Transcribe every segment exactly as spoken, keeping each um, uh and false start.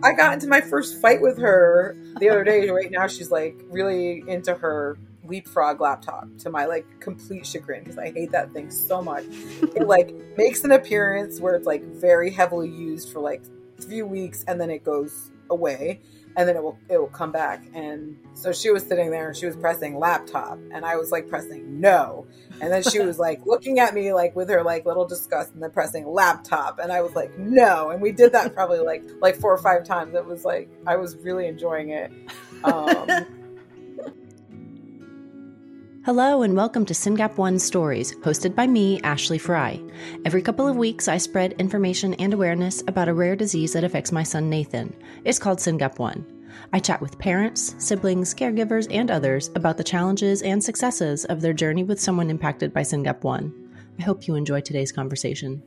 I got into my first fight with her the other day. Right now, she's like really into her Leapfrog laptop, to my like complete chagrin, because I hate that thing so much. It like makes an appearance where it's like very heavily used for like a few weeks, and then it goes away, and then it will it will come back. And so she was sitting there and she was pressing laptop, and I was like pressing no, and then she was like looking at me like with her like little disgust, and then pressing laptop, and I was like no, and we did that probably like like four or five times. It was like I was really enjoying it. Um, Hello and welcome to SYNGAP one Stories, hosted by me, Ashley Fry. Every couple of weeks, I spread information and awareness about a rare disease that affects my son, Nathan. It's called SYNGAP one. I chat with parents, siblings, caregivers, and others about the challenges and successes of their journey with someone impacted by SYNGAP one. I hope you enjoy today's conversation.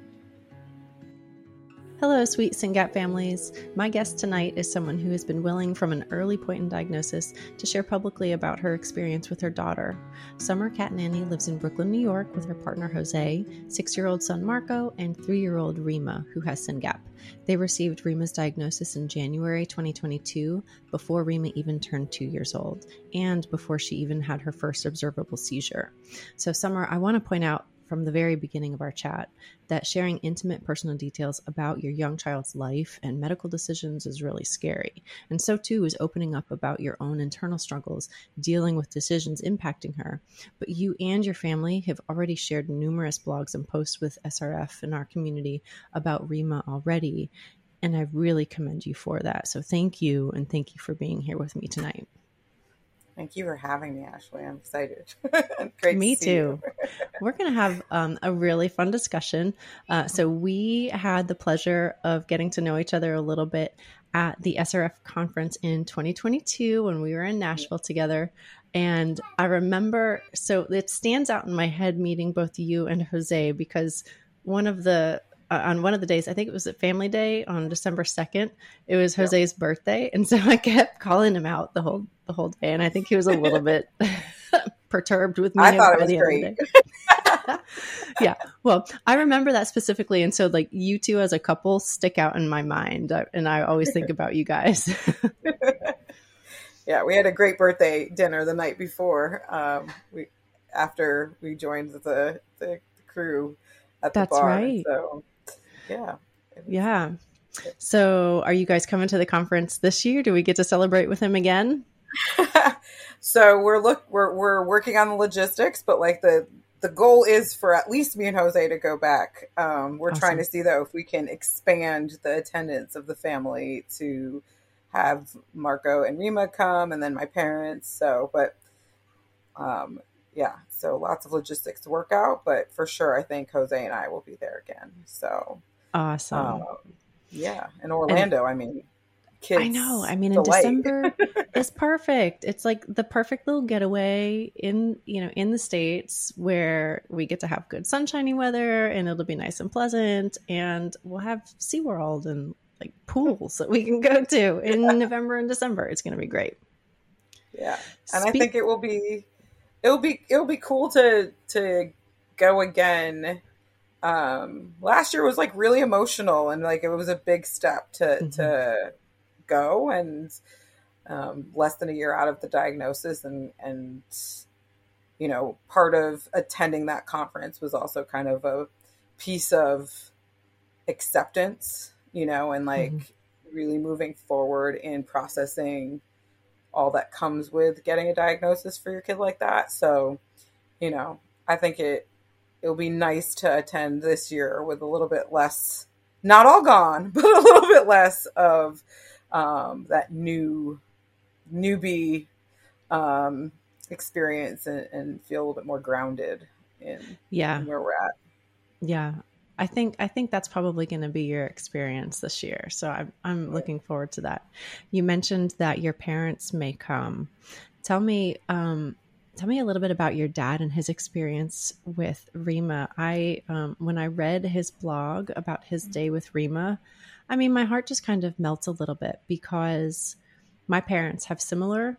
Hello, sweet SYNGAP families. My guest tonight is someone who has been willing from an early point in diagnosis to share publicly about her experience with her daughter. Summer Catanani lives in Brooklyn, New York with her partner Jose, six-year-old son Marco, and three-year-old Rima, who has SYNGAP. They received Rima's diagnosis in January twenty twenty-two, before Rima even turned two years old, and before she even had her first observable seizure. So Summer, I want to point out from the very beginning of our chat that sharing intimate personal details about your young child's life and medical decisions is really scary. And so too is opening up about your own internal struggles, dealing with decisions impacting her. But you and your family have already shared numerous blogs and posts with S R F in our community about Rima already. And I really commend you for that. So thank you. And thank you for being here with me tonight. Thank you for having me, Ashley. I'm excited. Great Me to see too. you. We're going to have um, a really fun discussion. Uh, so we had the pleasure of getting to know each other a little bit at the S R F conference in twenty twenty-two when we were in Nashville together. And I remember, so it stands out in my head meeting both you and Jose, because one of the Uh, on one of the days, I think it was at Family Day on December second, it was Jose's yep. birthday. And so I kept calling him out the whole the whole day. And I think he was a little bit perturbed with me. I thought it was great. Yeah. Well, I remember that specifically. And so like you two as a couple stick out in my mind. And I always think about you guys. Yeah, we had a great birthday dinner the night before. Um, we after we joined the, the crew at the That's bar. Right. So yeah. Yeah. So are you guys coming to the conference this year? Do we get to celebrate with him again? So we're look we're we're working on the logistics, but like the the goal is for at least me and Jose to go back. Um, we're Awesome. trying to see though if we can expand the attendance of the family to have Marco and Rima come, and then my parents. So, but um, yeah, so lots of logistics to work out, but for sure, I think Jose and I will be there again. So awesome. Um, yeah. In Orlando, and, I mean, kids. I know. I mean, delight. in December is perfect. It's like the perfect little getaway in, you know, in the States where we get to have good sunshiny weather and it'll be nice and pleasant, and we'll have SeaWorld and like pools that we can go to in November and December. It's going to be great. Yeah. And Spe- I think it will be, it'll be, it'll be cool to, to go again. Um, last year was like really emotional, and like, it was a big step to, mm-hmm. to go, and, um, less than a year out of the diagnosis. And, and, you know, part of attending that conference was also kind of a piece of acceptance, you know, and like mm-hmm. really moving forward in processing all that comes with getting a diagnosis for your kid like that. So, you know, I think it, it'll be nice to attend this year with a little bit less, not all gone, but a little bit less of um, that new newbie um, experience, and, and feel a little bit more grounded in, yeah. in where we're at. Yeah. I think I think that's probably going to be your experience this year. So I'm I'm Right. looking forward to that. You mentioned that your parents may come. Tell me, um, tell me a little bit about your dad and his experience with Rima. I um, when I read his blog about his day with Rima, I mean, my heart just kind of melts a little bit, because my parents have similar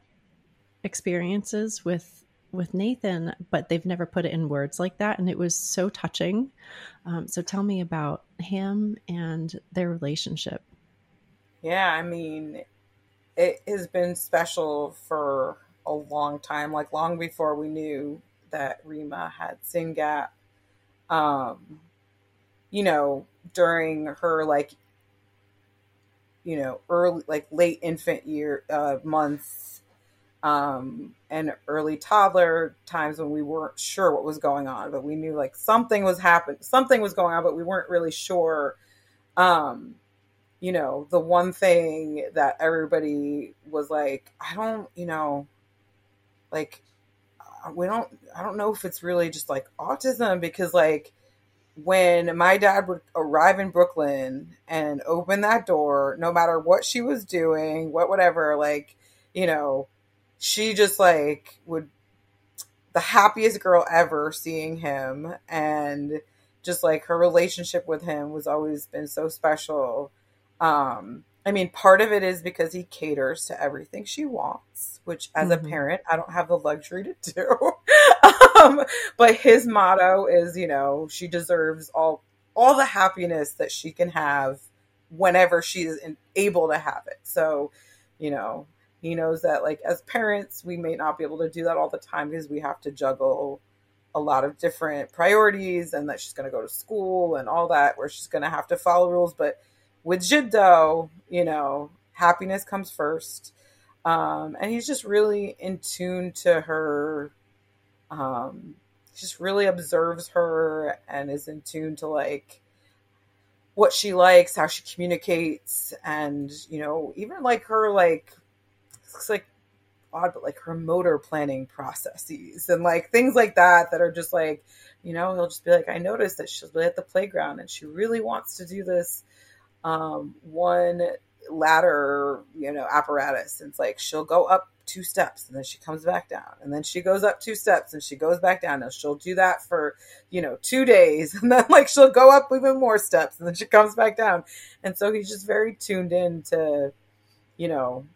experiences with with Nathan, but they've never put it in words like that. And it was so touching. Um, so tell me about him and their relationship. Yeah, I mean, it has been special for a long time, like long before we knew that Rima had SYNGAP. Um, you know, during her like, you know, early, like late infant year uh, months, um, and early toddler times when we weren't sure what was going on, but we knew like something was happening, something was going on, but we weren't really sure. Um, you know, the one thing that everybody was like, I don't, you know, like, uh, we don't, I don't know if it's really just like autism, because like when my dad would arrive in Brooklyn and open that door, no matter what she was doing, what, whatever, like, you know, she just like would, the happiest girl ever seeing him. And just like her relationship with him was always been so special. Um, I mean, part of it is because he caters to everything she wants, which as a Mm-hmm. parent, I don't have the luxury to do. um, but his motto is, you know, she deserves all, all the happiness that she can have whenever she is in, able to have it. So, you know, he knows that like as parents, we may not be able to do that all the time because we have to juggle a lot of different priorities, and that she's going to go to school and all that, where she's going to have to follow rules. But with Jiddo, you know, happiness comes first. Um, and he's just really in tune to her. Um, he just really observes her and is in tune to like what she likes, how she communicates, and, you know, even like her, like, it's like odd, but like her motor planning processes and like things like that, that are just like, you know, he'll just be like, I noticed that she'll be at the playground and she really wants to do this um, one ladder, you know, apparatus. And it's like, she'll go up two steps and then she comes back down, and then she goes up two steps and she goes back down, and she'll do that for, you know, two days. And then like, she'll go up even more steps and then she comes back down. And so he's just very tuned in to, you know,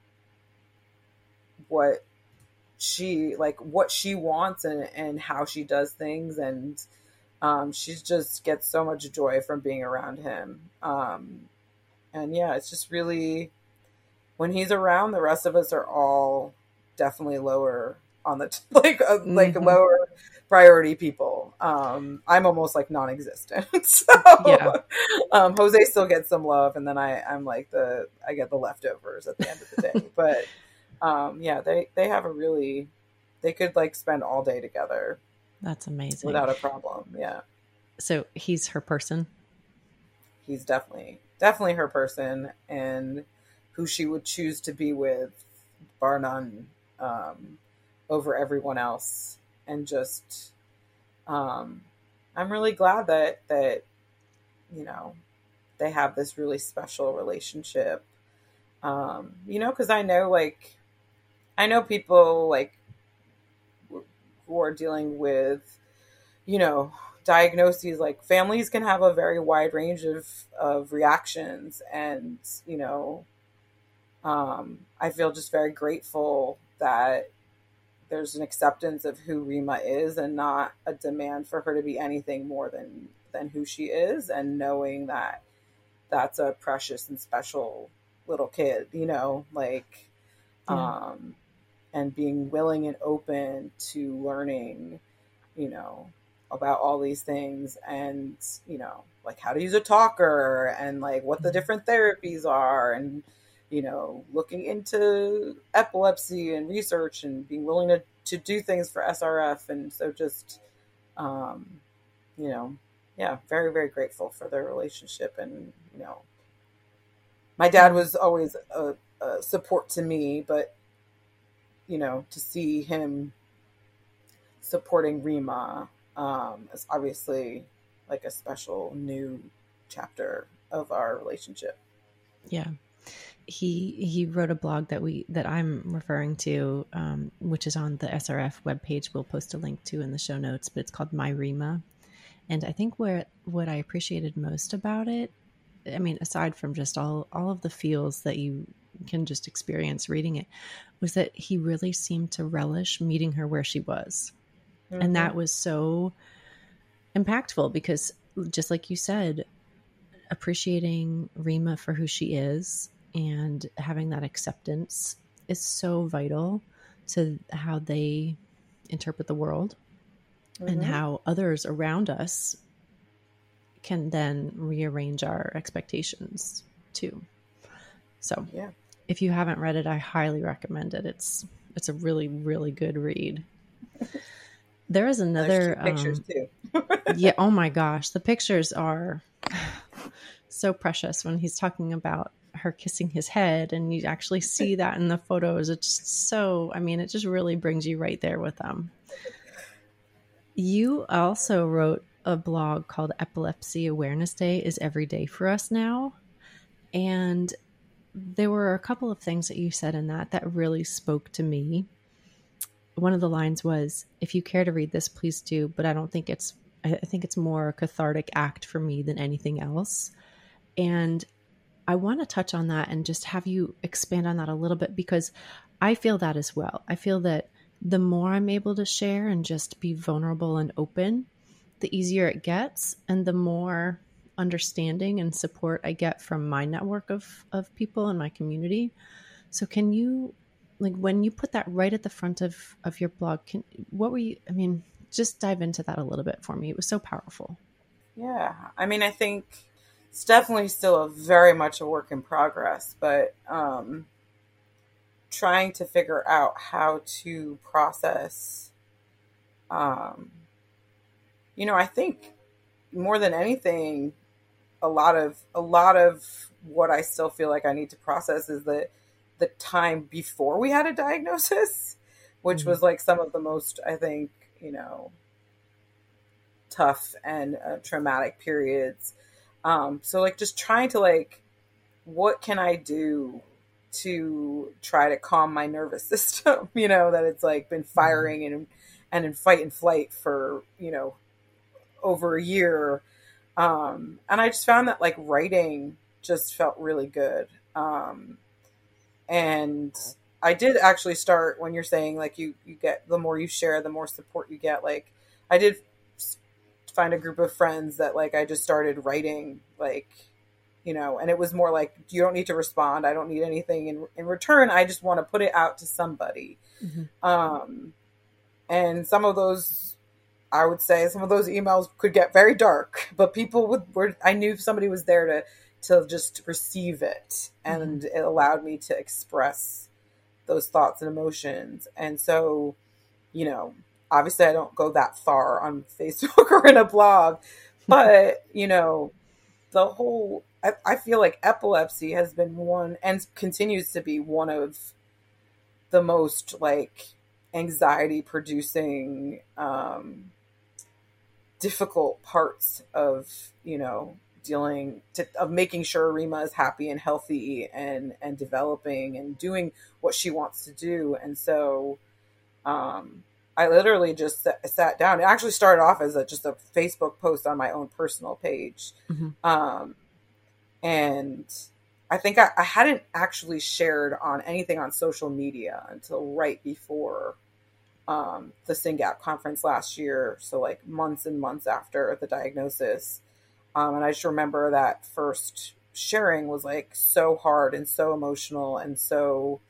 what she like, what she wants, and, and how she does things. And um, she just gets so much joy from being around him. Um, and yeah, it's just really, when he's around, the rest of us are all definitely lower on the, t- like, uh, mm-hmm. like lower priority people. Um, I'm almost like non-existent. So yeah. um, Jose still gets some love. And then I, I'm like the, I get the leftovers at the end of the day. But um, yeah, they, they have a really, they could like spend all day together. That's amazing. Without a problem. Yeah. So he's her person. He's definitely, definitely her person, and who she would choose to be with, bar none, um, over everyone else. And just, um, I'm really glad that, that, you know, they have this really special relationship. Um, you know, cause I know like, I know people like who are dealing with, you know, diagnoses, like families can have a very wide range of, of reactions. And, you know, um, I feel just very grateful that there's an acceptance of who Rima is, and not a demand for her to be anything more than, than who she is. And knowing that that's a precious and special little kid, you know, like, yeah. um, and being willing and open to learning, you know, about all these things, and, you know, like how to use a talker, and like what the different therapies are, and, you know, looking into epilepsy and research, and being willing to, to do things for S R F. And so just, um, you know, yeah, very, very grateful for their relationship. And, you know, my dad was always a, a support to me, but, you know, to see him supporting Rima, um, is obviously like a special new chapter of our relationship. Yeah. He, he wrote a blog that we, that I'm referring to, um, which is on the S R F webpage. We'll post a link to in the show notes, but it's called My Rima. And I think where, what I appreciated most about it, I mean, aside from just all, all of the feels that you can just experience reading it, was that he really seemed to relish meeting her where she was. Mm-hmm. And that was so impactful, because just like you said, appreciating Rima for who she is, and having that acceptance is so vital to how they interpret the world mm-hmm. and how others around us can then rearrange our expectations too. So yeah. If you haven't read it, I highly recommend it. It's it's a really, really good read. There is another nice pictures um, too. yeah. Oh my gosh. The pictures are so precious when he's talking about her kissing his head, and you actually see that in the photos. It's just so, I mean, it just really brings you right there with them. You also wrote a blog called Epilepsy Awareness Day is Every Day for Us Now. And there were a couple of things that you said in that that really spoke to me. One of the lines was, if you care to read this, please do, but I don't think it's, I think it's more a cathartic act for me than anything else. And I want to touch on that and just have you expand on that a little bit, because I feel that as well. I feel that the more I'm able to share and just be vulnerable and open, the easier it gets, and the more understanding and support I get from my network of, of people in my community. So can you, like, when you put that right at the front of, of your blog, can, what were you, I mean, just dive into that a little bit for me. It was so powerful. Yeah. I mean, I think it's definitely still a very much a work in progress, but, um, trying to figure out how to process, um, you know, I think more than anything, a lot of, a lot of what I still feel like I need to process is the, the time before we had a diagnosis, which mm-hmm. was like some of the most, I think, you know, tough and uh, traumatic periods. Um, so like just trying to like, what can I do to try to calm my nervous system, you know, that it's like been firing and, and in fight and flight for, you know, over a year. Um, and I just found that like writing just felt really good. Um, and I did actually start, when you're saying like you, you get, the more you share, the more support you get. Like I did find a group of friends that like, I just started writing, like, you know, and it was more like, you don't need to respond. I don't need anything in, in return. I just want to put it out to somebody. Mm-hmm. Um, and some of those, I would say some of those emails could get very dark, but people would, were, I knew somebody was there to, to just receive it. And mm-hmm. it allowed me to express those thoughts and emotions. And so, you know, obviously I don't go that far on Facebook or in a blog, but you know, the whole, I, I feel like epilepsy has been one and continues to be one of the most like anxiety producing, um, difficult parts of, you know, dealing to, of making sure Rima is happy and healthy and, and developing and doing what she wants to do. And so, um, I literally just sat, sat down. It actually started off as a, just a Facebook post on my own personal page. Mm-hmm. Um, and I think I, I hadn't actually shared on anything on social media until right before um, the SYNGAP conference last year. So like months and months after the diagnosis. Um, and I just remember that first sharing was like so hard and so emotional. And so,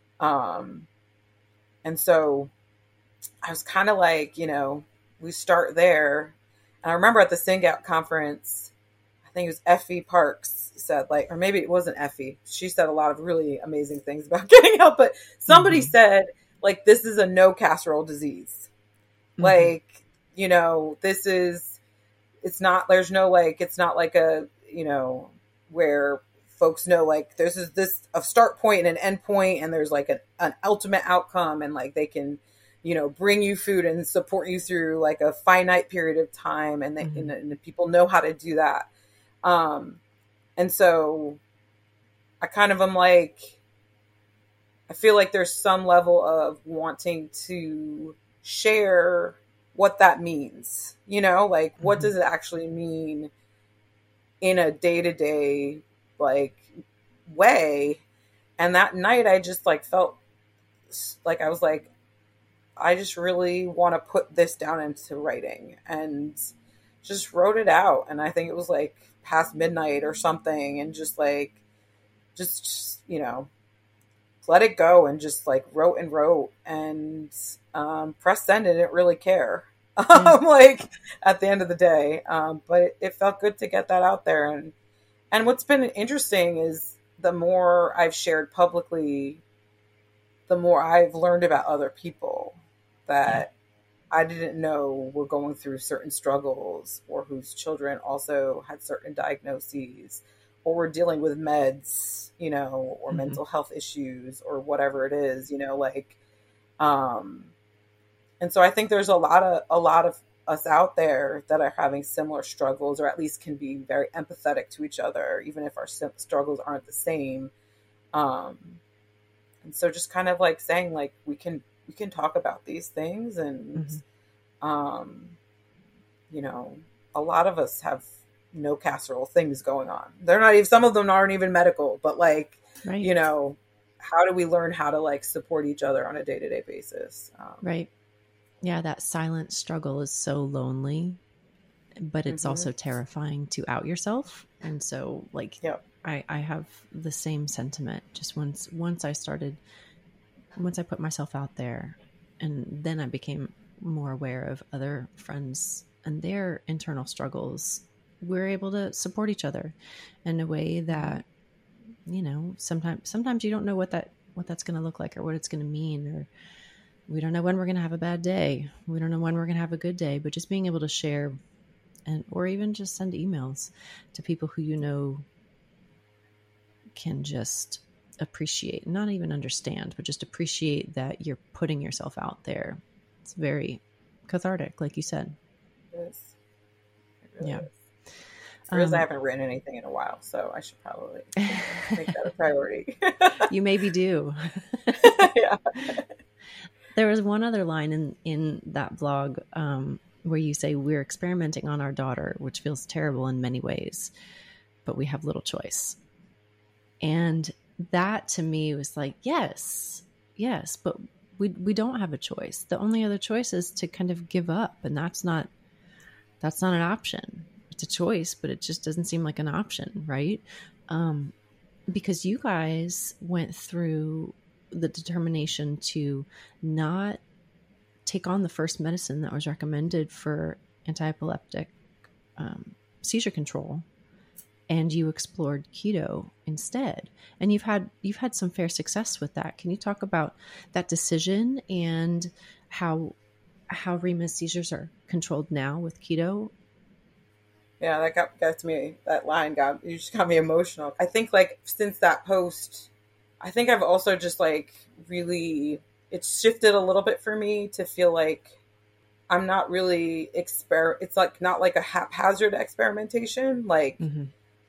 um, and so I was kind of like, you know, we start there. And I remember at the SYNGAP conference, I think it was Effie Parks said like, or maybe it wasn't Effie. She said a lot of really amazing things about getting help, but somebody mm-hmm. said like, this is a no casserole disease. Mm-hmm. Like, you know, this is, it's not, there's no, like, it's not like a, you know, where folks know like there's this, this a start point and an end point, and there's like an, an ultimate outcome, and like they can, you know, bring you food and support you through like a finite period of time. And, they, mm-hmm. and, and the people know how to do that. Um, and so I kind of am like, I feel like there's some level of wanting to share what that means, you know, like mm-hmm. what does it actually mean in a day-to-day like way. And that night I just like felt like, I was like, I just really want to put this down into writing, and just wrote it out. And I think it was like past midnight or something, and just like just, you know, let it go and just like wrote and wrote and um, press send and didn't really care. Yeah. um, like at the end of the day. Um, but it, it felt good to get that out there. And, and what's been interesting is the more I've shared publicly, the more I've learned about other people that I didn't know were going through certain struggles, or whose children also had certain diagnoses, or were dealing with meds, you know, or mm-hmm. mental health issues, or whatever it is, you know, like, um, and so I think there's a lot of, a lot of us out there that are having similar struggles, or at least can be very empathetic to each other, even if our struggles aren't the same. Um, and so just kind of like saying, like, we can, we can talk about these things. And, mm-hmm. um, you know, a lot of us have no casserole things going on. They're not even, some of them aren't even medical, but like, right. you know, how do we learn how to like support each other on a day-to-day basis? Um, right. Yeah. That silent struggle is so lonely, but it's mm-hmm. also terrifying to out yourself. And so like, yep. I, I have the same sentiment. Just once, once I started, once I put myself out there, and then I became more aware of other friends and their internal struggles, we're able to support each other in a way that, you know, sometimes, sometimes you don't know what that, what that's going to look like, or what it's going to mean, or we don't know when we're going to have a bad day. We don't know when we're going to have a good day, but just being able to share, and, or even just send emails to people who, you know, can just appreciate, not even understand, but just appreciate that you're putting yourself out there. It's very cathartic, like you said. It is. It really yeah. Is. The reason Um, I haven't written anything in a while, so I should probably make that a priority. You maybe do. Yeah. There was one other line in, in that vlog um, where you say, we're experimenting on our daughter, which feels terrible in many ways, but we have little choice. And that to me was like, yes, yes, but we we don't have a choice. The only other choice is to kind of give up. And that's not, that's not an option. It's a choice, but it just doesn't seem like an option. Right. Um, because you guys went through the determination to not take on the first medicine that was recommended for anti-epileptic um, seizure control, and you explored keto instead. And you've had you've had some fair success with that. Can you talk about that decision and how how Rima's seizures are controlled now with keto? Yeah, that got, got to me. That line got, you just got me emotional. I think like since that post, I think I've also just like really, it's shifted a little bit for me to feel like I'm not really exper. It's like not like a haphazard experimentation. Like, mm-hmm.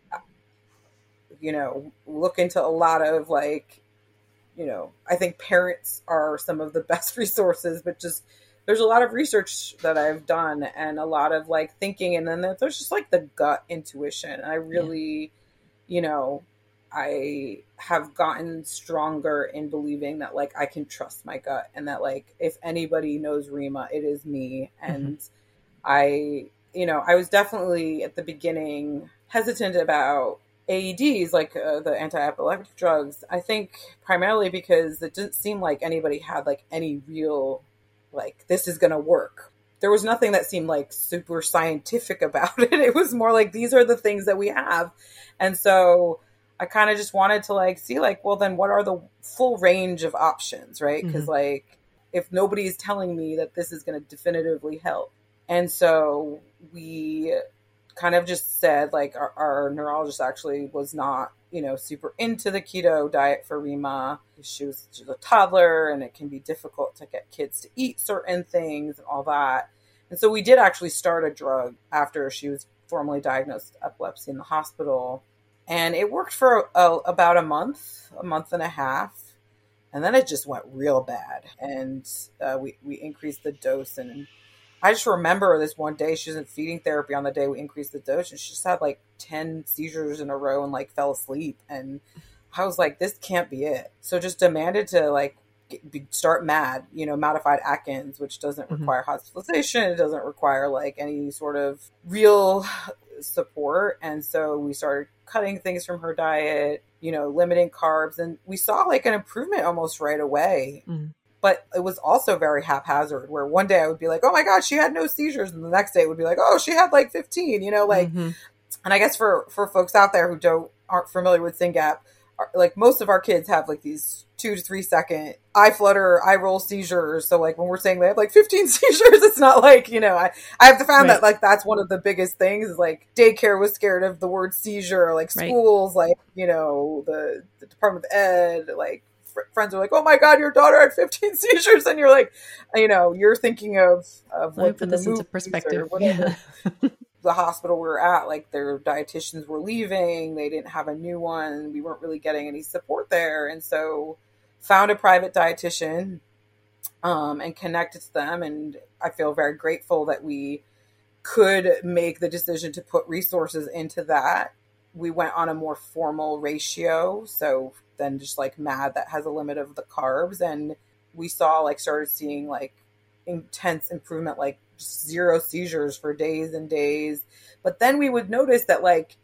you know, look into a lot of like, you know, I think parents are some of the best resources, but just there's a lot of research that I've done and a lot of like thinking. And then there's just like the gut intuition. And I really, yeah. you know, I have gotten stronger in believing that like I can trust my gut, and that like if anybody knows Rima, it is me. And mm-hmm. I, you know, I was definitely at the beginning hesitant about A E Ds, like uh, the anti-epileptic drugs. I think primarily because it didn't seem like anybody had like any real, like, this is going to work. There was nothing that seemed like super scientific about it. It was more like, these are the things that we have. And so I kind of just wanted to like see like, well, then what are the full range of options, right? Because mm-hmm. like, if nobody is telling me that this is going to definitively help. And so we kind of just said like, our, our neurologist actually was not, you know, super into the keto diet for Rima. She was, she was a toddler, and it can be difficult to get kids to eat certain things and all that. And so we did actually start a drug after she was formally diagnosed with epilepsy in the hospital. And it worked for a, about a month, a month and a half. And then it just went real bad. And uh, we, we increased the dose. And I just remember this one day, she was in feeding therapy on the day we increased the dose. And she just had like ten seizures in a row and like fell asleep. And I was like, this can't be it. So just demanded to like get, be, start MAD, you know, modified Atkins, which doesn't mm-hmm. require hospitalization. It doesn't require like any sort of real support. And so we started cutting things from her diet, you know, limiting carbs. And we saw like an improvement almost right away. Mm. But it was also very haphazard, where one day I would be like, oh my God, she had no seizures. And the next day it would be like, oh, she had like fifteen, you know, like, mm-hmm. And I guess for, for folks out there who don't, aren't familiar with SYNGAP, like most of our kids have like these two to three second eye flutter, eye roll seizures. So like when we're saying they have like fifteen seizures, it's not like, you know, I, I have found right. that like that's one of the biggest things is like daycare was scared of the word seizure, like schools, right. like, you know, the, the Department of Ed, like fr- friends are like, oh my God, your daughter had fifteen seizures. And you're like, you know, you're thinking of, of Let me put this into perspective. Yeah. The hospital we were at, like their dietitians were leaving. They didn't have a new one. We weren't really getting any support there. And so found a private dietitian um, and connected to them. And I feel very grateful that we could make the decision to put resources into that. We went on a more formal ratio. So then just like MAD that has a limit of the carbs. And we saw like started seeing like intense improvement, like zero seizures for days and days. But then we would notice that like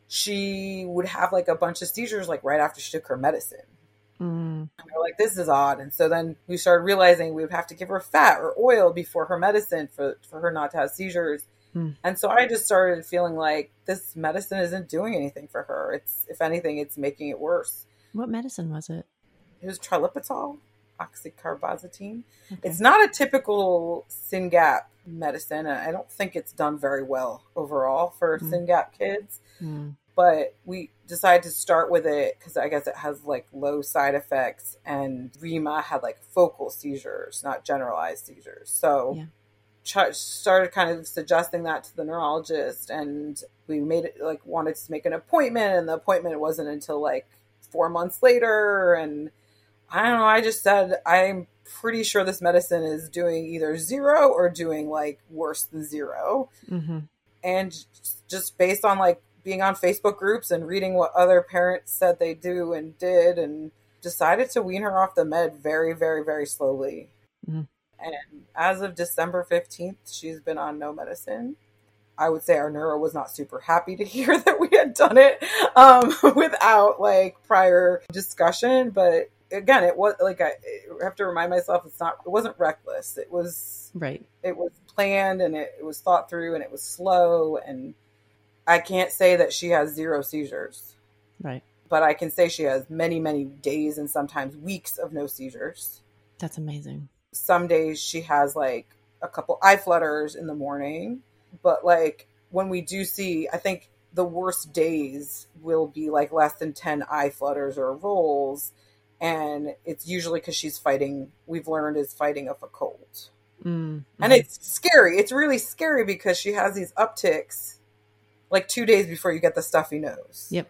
she would have like a bunch of seizures like right after she took her medicine. Mm. And we're like, this is odd. And so then we started realizing we would have to give her fat or oil before her medicine for, for her not to have seizures. Mm. And so I just started feeling like this medicine isn't doing anything for her. It's, if anything, it's making it worse. What medicine was it? It was trilipitol, oxcarbazepine. Okay. It's not a typical SYNGAP medicine. I don't think it's done very well overall for mm. SYNGAP kids. Mm. But we decided to start with it because I guess it has like low side effects, and Rima had like focal seizures, not generalized seizures. So yeah. ch- started kind of suggesting that to the neurologist, and we made it like wanted to make an appointment, and the appointment wasn't until like four months later. And I don't know, I just said, I'm pretty sure this medicine is doing either zero or doing like worse than zero. Mm-hmm. And just based on like being on Facebook groups and reading what other parents said they do and did, and decided to wean her off the med very, very, very slowly. Mm-hmm. And as of December fifteenth, she's been on no medicine. I would say our neuro was not super happy to hear that we had done it um, without like prior discussion. But again, it was like, I, I have to remind myself, it's not, it wasn't reckless. It was, right. It was planned, and it, it was thought through, and it was slow. And I can't say that she has zero seizures. Right. But I can say she has many, many days and sometimes weeks of no seizures. That's amazing. Some days she has like a couple eye flutters in the morning. But like when we do see, I think the worst days will be like less than ten eye flutters or rolls. And it's usually because she's fighting, we've learned is fighting off a cold. Mm-hmm. And it's scary. It's really scary because she has these upticks like two days before you get the stuffy nose. Yep.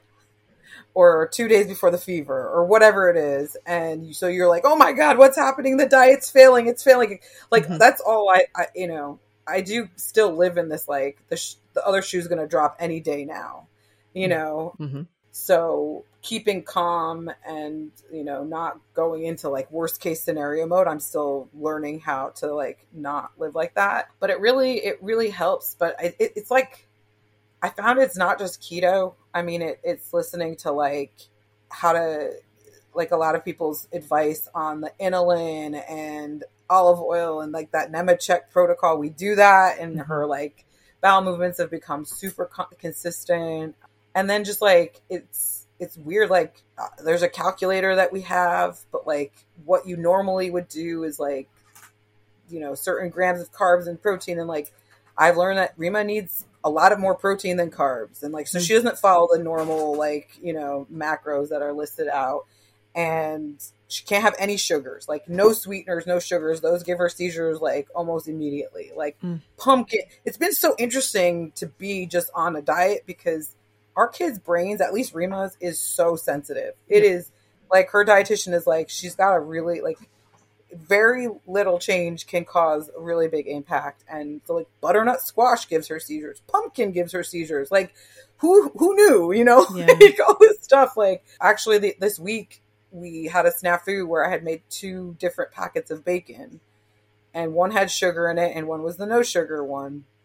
Or two days before the fever or whatever it is. And you, so you're like, oh my God, what's happening? The diet's failing. It's failing. Like, mm-hmm. that's all I, I, you know, I do still live in this, like the, sh- the other shoe's going to drop any day now, you know? Mm-hmm. So keeping calm and, you know, not going into like worst case scenario mode. I'm still learning how to like not live like that, but it really, it really helps. But I, it, it's like, I found it's not just keto. I mean, it, it's listening to like how to, like a lot of people's advice on the inulin and olive oil and like that Nemechek protocol. We do that, and mm-hmm. her like bowel movements have become super co- consistent. And then just like, it's, it's weird. Like uh, there's a calculator that we have, but like what you normally would do is like, you know, certain grams of carbs and protein. And like, I've learned that Rima needs a lot of more protein than carbs. And like, so she doesn't follow the normal, like, you know, macros that are listed out. And she can't have any sugars, like no sweeteners, no sugars. Those give her seizures like almost immediately. Like mm. pumpkin. It's been so interesting to be just on a diet because our kids' brains, at least Rima's, is so sensitive. It mm. is like her dietitian is like, she's got a really like very little change can cause a really big impact. And so like butternut squash gives her seizures. Pumpkin gives her seizures. Like who, who knew, you know, yeah. like all this stuff. Like actually the, this week we had a snafu where I had made two different packets of bacon, and one had sugar in it and one was the no sugar one.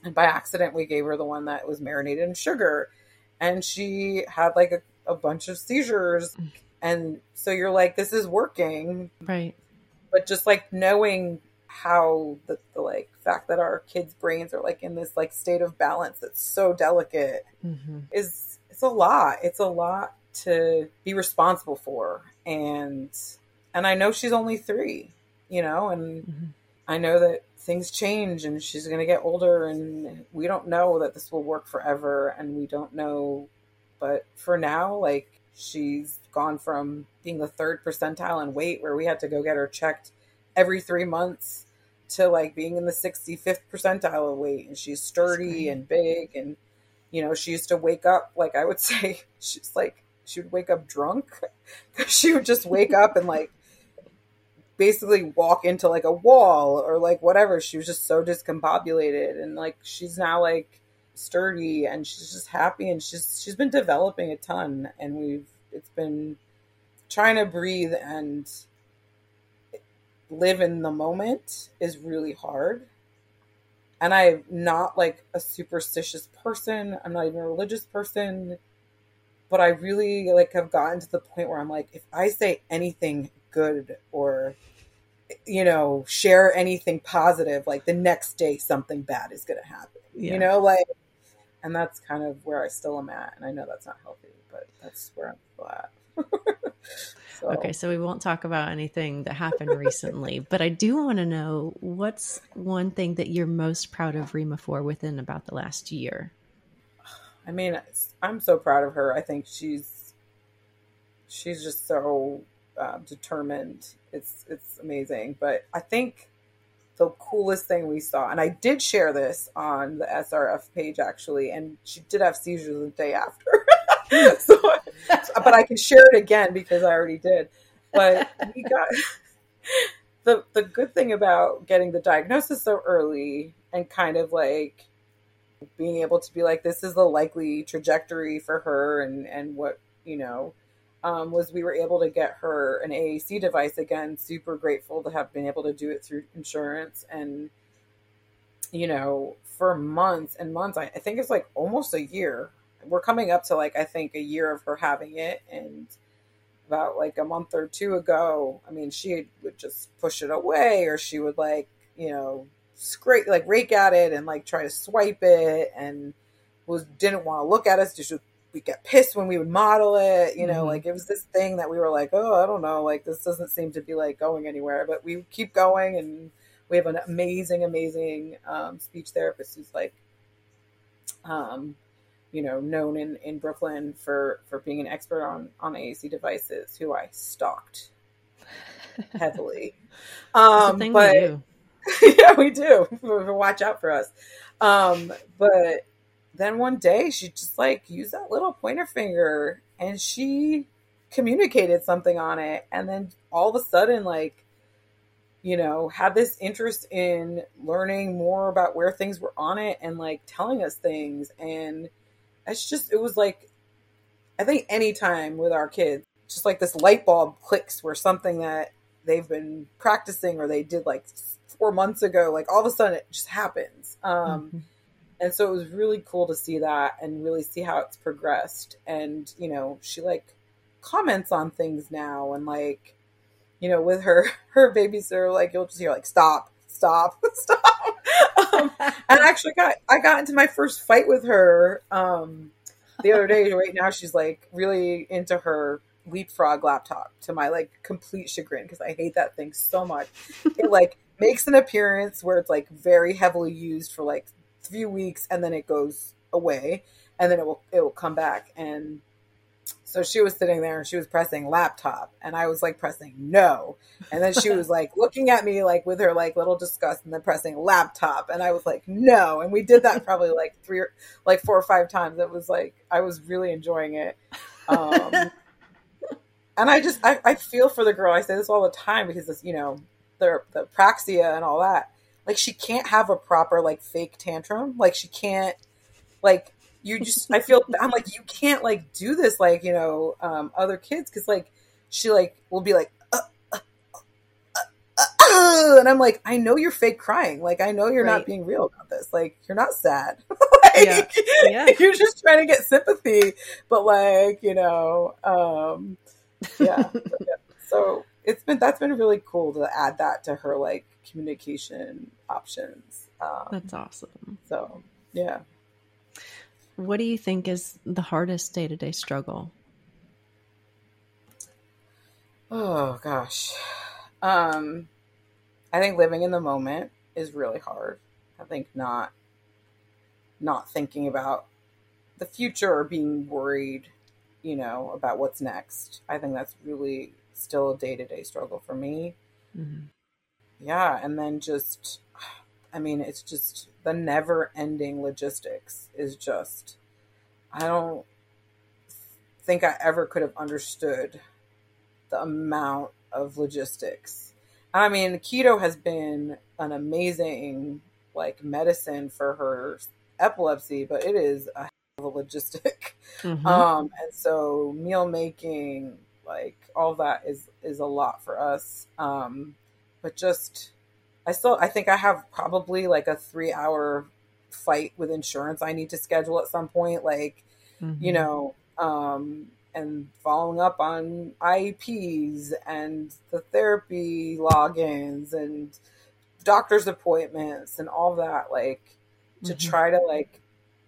And by accident, we gave her the one that was marinated in sugar. And she had like a, a bunch of seizures. And so you're like, this is working. Right. But just like knowing how the, the like fact that our kids' brains are like in this like state of balance that's so delicate mm-hmm. is it's a lot. It's a lot to be responsible for. And and I know she's only three, you know, and mm-hmm. I know that things change and she's going to get older and we don't know that this will work forever and we don't know. But for now, like she's gone from being the third percentile in weight where we had to go get her checked every three months to like being in the sixty-fifth percentile of weight. And she's sturdy and big. And, you know, she used to wake up, like I would say, she's like, she would wake up drunk. She would just wake up and like, basically walk into like a wall or like whatever. She was just so discombobulated and like she's now like sturdy and she's just happy and she's she's been developing a ton and we've it's been trying to breathe and live in the moment is really hard. And I'm not like a superstitious person. I'm not even a religious person, but I really like have gotten to the point where I'm like, if I say anything good or, you know, share anything positive, like the next day something bad is going to happen, yeah. you know, like, and that's kind of where I still am at. And I know that's not healthy, but that's where I'm still at. So. Okay. So we won't talk about anything that happened recently, but I do want to know what's one thing that you're most proud of Rima for within about the last year? I mean, I'm so proud of her. I think she's, she's just so Uh, determined. It's it's amazing. But I think the coolest thing we saw, and I did share this on the S R F page actually, and she did have seizures the day after. so, but I can share it again because I already did. But we got the the good thing about getting the diagnosis so early and kind of like being able to be like, this is the likely trajectory for her and and what, you know, Um, was we were able to get her an A A C device again. Super grateful to have been able to do it through insurance. And, you know, for months and months, I, I think it's like almost a year. We're coming up to like, I think a year of her having it. And about like a month or two ago, I mean, she would just push it away or she would like, you know, scrape, like rake at it and like try to swipe it and was, didn't want to look at us. Just we get pissed when we would model it, you know, mm-hmm. like it was this thing that we were like, oh, I don't know, like this doesn't seem to be like going anywhere, but we keep going. And we have an amazing, amazing um, speech therapist who's like, um, you know, known in, in Brooklyn for, for being an expert on, on A A C devices, who I stalked heavily. Um, thing but we do. yeah, we do. Watch out for us. Um, but then one day she just like used that little pointer finger and she communicated something on it. And then all of a sudden, like, you know, had this interest in learning more about where things were on it and like telling us things. And it's just, it was like, I think anytime with our kids, just like this light bulb clicks where something that they've been practicing or they did like four months ago, like all of a sudden it just happens. Um, mm-hmm. And so it was really cool to see that and really see how it's progressed. And, you know, she like comments on things now and like, you know, with her, her babysitter, like you'll just hear like, stop, stop, stop. um, and I actually got, I got into my first fight with her um, the other day. Right now she's like really into her Leapfrog laptop to my like complete chagrin because I hate that thing so much. It like makes an appearance where it's like very heavily used for like few weeks and then it goes away and then it will it will come back. And so she was sitting there and she was pressing laptop and I was like pressing no, and then she was like looking at me like with her like little disgust and then pressing laptop and I was like no, and we did that probably like three or like four or five times. It was like I was really enjoying it. um and I just I, I feel for the girl. I say this all the time because this, you know, the the praxia and all that. Like she can't have a proper like fake tantrum. Like she can't like you just I feel I'm like you can't like do this like, you know, um, other kids because like she like will be like uh, uh, uh, uh, and I'm like, I know you're fake crying. Like, I know you're Right. not being real about this. Like, you're not sad. Like, Yeah. Yeah. you're just trying to get sympathy. But like, you know, um, yeah. But yeah. So it's been, that's been really cool to add that to her like communication options. Um, That's awesome. so yeah. What do you think is the hardest day-to-day struggle? Oh gosh. Um, I think living in the moment is really hard. I think not not thinking about the future or being worried, you know, about what's next. I think that's really still a day-to-day struggle for me. Mm-hmm. Yeah, and then just I mean, it's just the never-ending logistics is just I don't think I ever could have understood the amount of logistics. I mean, keto has been an amazing like medicine for her epilepsy, but it is a hell of a logistic. Mm-hmm. Um, and so meal making, like all that is is a lot for us. Um, but just I still I think I have probably like a three hour fight with insurance I need to schedule at some point. Like, Mm-hmm. you know, um, and following up on I E Ps and the therapy logins and doctor's appointments and all that, like to Mm-hmm. try to like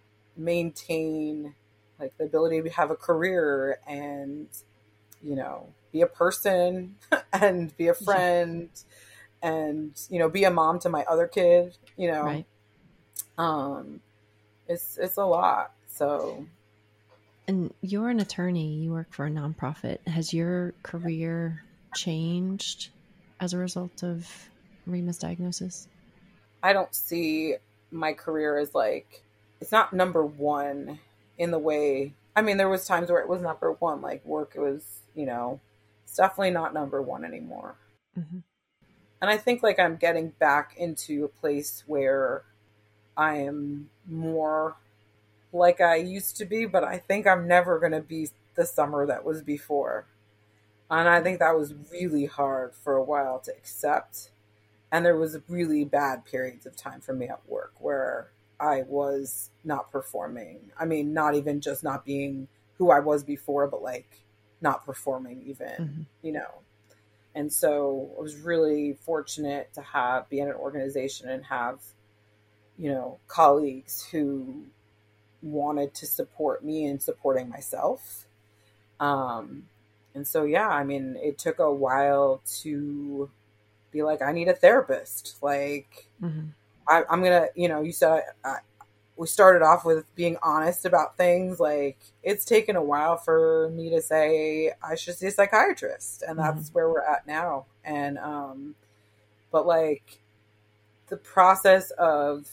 maintain like the ability to have a career and, you know, be a person and be a friend yeah. and, you know, be a mom to my other kid, you know, right. um, it's, it's a lot. So. And you're an attorney, you work for a nonprofit. Has your career changed as a result of Rima's diagnosis? I don't see my career as like, it's not number one in the way, I mean, there was times where it was number one, like work, it was, you know, it's definitely not number one anymore. Mm-hmm. And I think like I'm getting back into a place where I am more like I used to be, but I think I'm never going to be the Summer that was before. And I think that was really hard for a while to accept. And there was really bad periods of time for me at work where I was not performing. I mean, not even just not being who I was before, but like not performing even, mm-hmm. you know. And so I was really fortunate to have, be in an organization and have, you know, colleagues who wanted to support me in supporting myself. Um, and so, yeah, I mean, it took a while to be like, I need a therapist. Like, mm-hmm. I, I'm going to, you know, you said, I, we started off with being honest about things. Like, it's taken a while for me to say, I should see a psychiatrist. And that's mm-hmm. where we're at now. And, um, but like the process of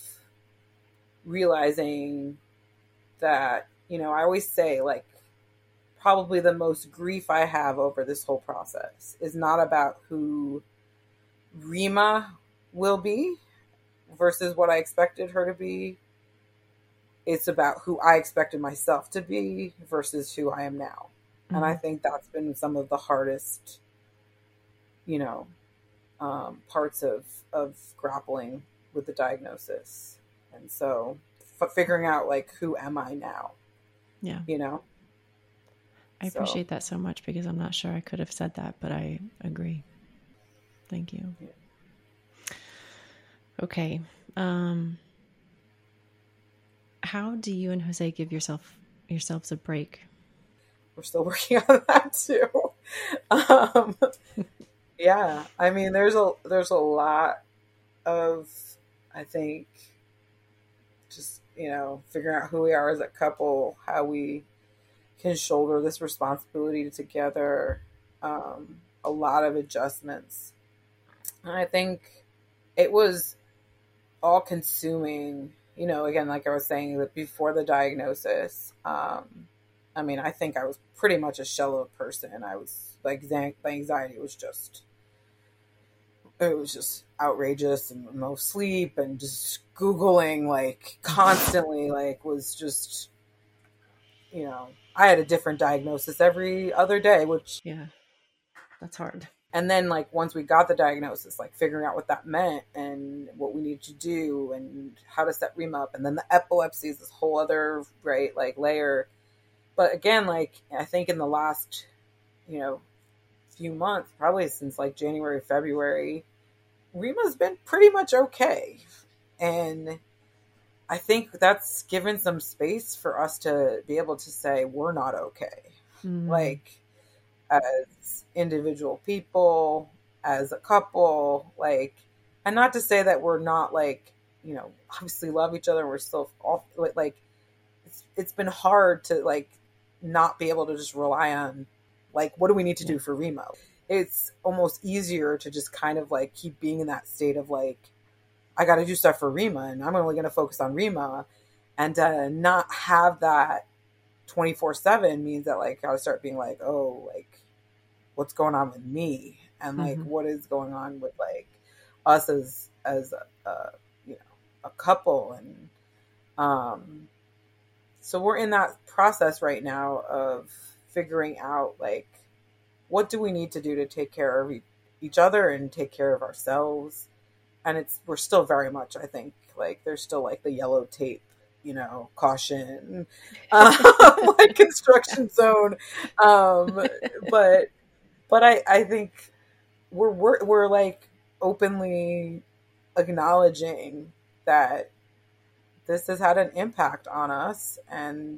realizing that, you know, I always say like, probably the most grief I have over this whole process is not about who Rima will be versus what I expected her to be. It's about who I expected myself to be versus who I am now. Mm-hmm. And I think that's been some of the hardest, you know, um, parts of, of grappling with the diagnosis. And so f- figuring out like, who am I now? Yeah. You know? I so. appreciate that so much because I'm not sure I could have said that, but I agree. Thank you. Yeah. Okay. Um, how do you and Jose give yourself yourselves a break? We're still working on that too. Um, yeah, I mean, there's a there's a lot of, I think, just, you know, figuring out who we are as a couple, how we can shoulder this responsibility together. Um, a lot of adjustments, and I think it was all consuming. You know, again, like I was saying, that before the diagnosis, um, I mean, I think I was pretty much a shell of a person. I was like, the anxiety was just, it was just outrageous, and no sleep, and just Googling like constantly, like was just, you know, I had a different diagnosis every other day, which yeah, that's hard. And then like once we got the diagnosis, like figuring out what that meant and what we needed to do and how to set Rima up. And then the epilepsy is this whole other, right, like layer. But again, like I think in the last, you know, few months, probably since like January, February, Rima's been pretty much okay. And I think that's given some space for us to be able to say we're not okay. Mm. Like as individual people, as a couple, like, and not to say that we're not like, you know, obviously love each other and we're still all, like, it's, it's been hard to like not be able to just rely on like, what do we need to do for Rima? It's almost easier to just kind of like keep being in that state of like, I got to do stuff for Rima and I'm only going to focus on Rima, and uh, not have that twenty-four seven means that like, I would start being like, oh, like what's going on with me? And like, mm-hmm. what is going on with like us as, as a, a, you know, a couple. And, um, so we're in that process right now of figuring out like, what do we need to do to take care of e- each other and take care of ourselves? And it's, we're still very much, I think, like there's still like the yellow tape, you know, caution, um, like construction zone. Um, but, but I, I think we're, we're, we're like openly acknowledging that this has had an impact on us, and,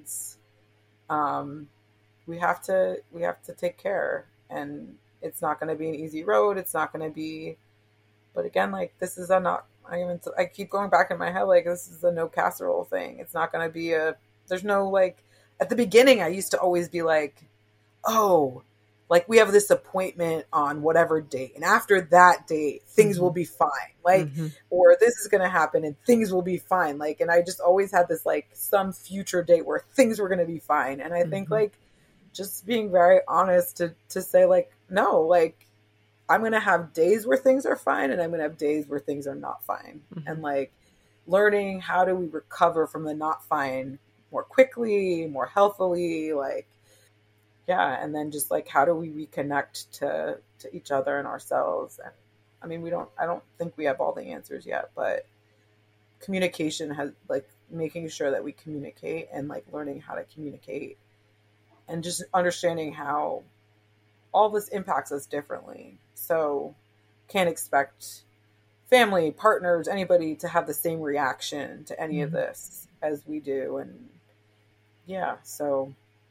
um, we have to, we have to take care, and it's not going to be an easy road. It's not going to be, but again, like this is a not, I even, I keep going back in my head, like this is a no casserole thing. It's not going to be a, there's no like, at the beginning, I used to always be like, oh, like we have this appointment on whatever date, and after that date, things mm-hmm. will be fine. Like, mm-hmm. or this is going to happen and things will be fine. Like, and I just always had this, like some future date where things were going to be fine. And I mm-hmm. think like just being very honest to, to say like, no, like I'm going to have days where things are fine, and I'm going to have days where things are not fine. Mm-hmm. And like learning how do we recover from the not fine more quickly, more healthily, like, yeah. And then just like, how do we reconnect to, to each other and ourselves? And I mean, we don't, I don't think we have all the answers yet, but communication has like making sure that we communicate and like learning how to communicate and just understanding how all this impacts us differently. So can't expect family, partners, anybody to have the same reaction to any mm-hmm. of this as we do. And yeah, so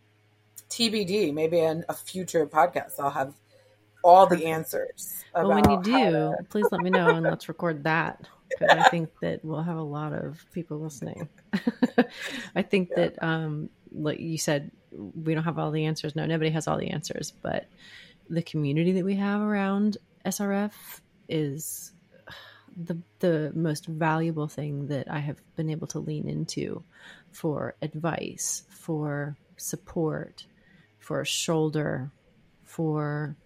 T B D, maybe in a future podcast, I'll have all the answers. Well, when you do, to... please let me know and let's record that, because I think that we'll have a lot of people listening. I think yeah. that, um, like you said, we don't have all the answers. No, nobody has all the answers, but the community that we have around S R F is the the most valuable thing that I have been able to lean into for advice, for support, for a shoulder, for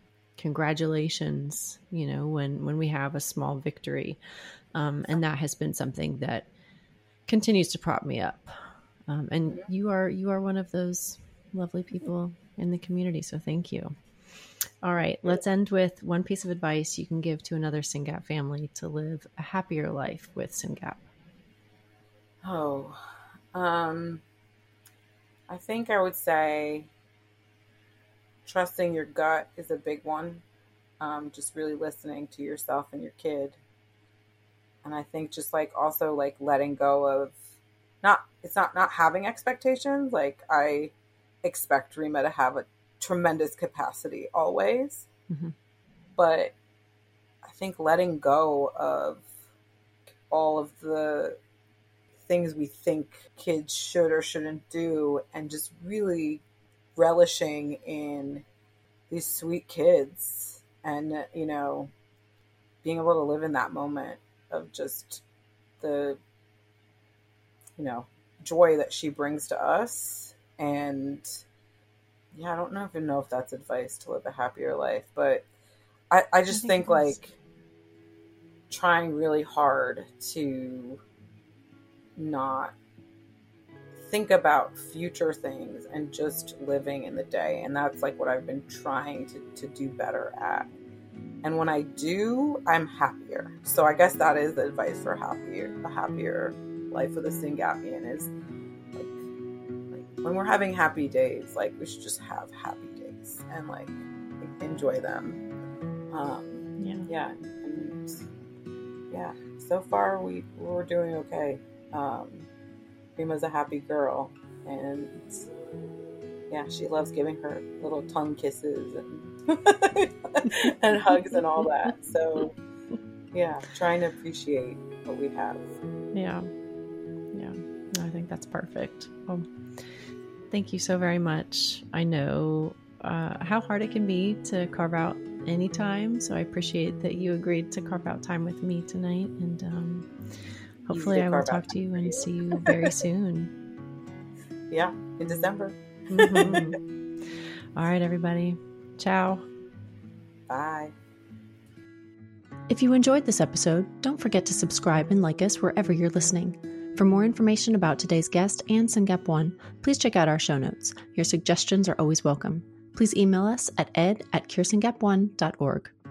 congratulations, you know, when, when we have a small victory. Um, and that has been something that continues to prop me up. Um, and you are, you are one of those lovely people in the community. So thank you. All right. Let's end with one piece of advice you can give to another SYNGAP family to live a happier life with SYNGAP. Oh, um, I think I would say trusting your gut is a big one. Um, just really listening to yourself and your kid. And I think just like also like letting go of not, it's not, not having expectations. Like I expect Rima to have a tremendous capacity always, mm-hmm. but I think letting go of all of the things we think kids should or shouldn't do, and just really relishing in these sweet kids, and you know, being able to live in that moment of just the, you know, joy that she brings to us. And yeah, I don't know even know if that's advice to live a happier life, but I, I just I think, think like trying really hard to not think about future things and just living in the day. And that's like what I've been trying to, to do better at. And when I do, I'm happier. So I guess that is the advice for happier, a happier life with a Sangapian is like, like when we're having happy days, like we should just have happy days and like enjoy them. Um, yeah. Yeah. And yeah. So far we, we're doing okay. Um, Prima's a happy girl, and yeah, she loves giving her little tongue kisses and and hugs and all that. So yeah, trying to appreciate what we have. Yeah. Yeah. I think that's perfect. Well, thank you so very much. I know uh, how hard it can be to carve out any time, so I appreciate that you agreed to carve out time with me tonight, and um, hopefully I will talk to you and you. see you very soon. Yeah, in December. Mm-hmm. All right, everybody. Ciao. Bye. If you enjoyed this episode, don't forget to subscribe and like us wherever you're listening. For more information about today's guest and Sangep One, please check out our show notes. Your suggestions are always welcome. Please email us at ed at cure sangep one dot org.